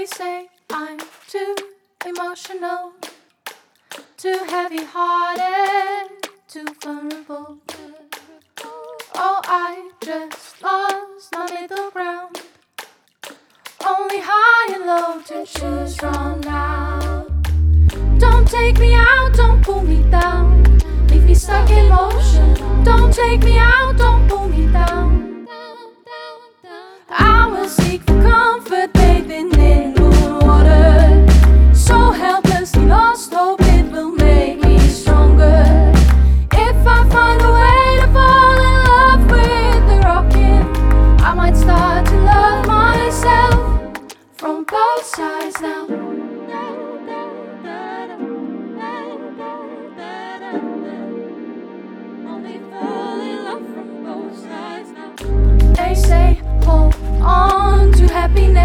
They say I'm too emotional, too heavy-hearted, too vulnerable. Oh, I just lost my middle ground. Only high and low to choose from now. Don't take me out, don't pull me down. Leave me stuck in motion. Don't take me out, don't pull me down. I will seek for comfort, bathing in moon water. So helplessly lost, hope it will make me stronger. If I find a way to fall in love with the rockin', I might start to love myself from both sides now. Only fall in love from both sides now. They say hold on to happiness.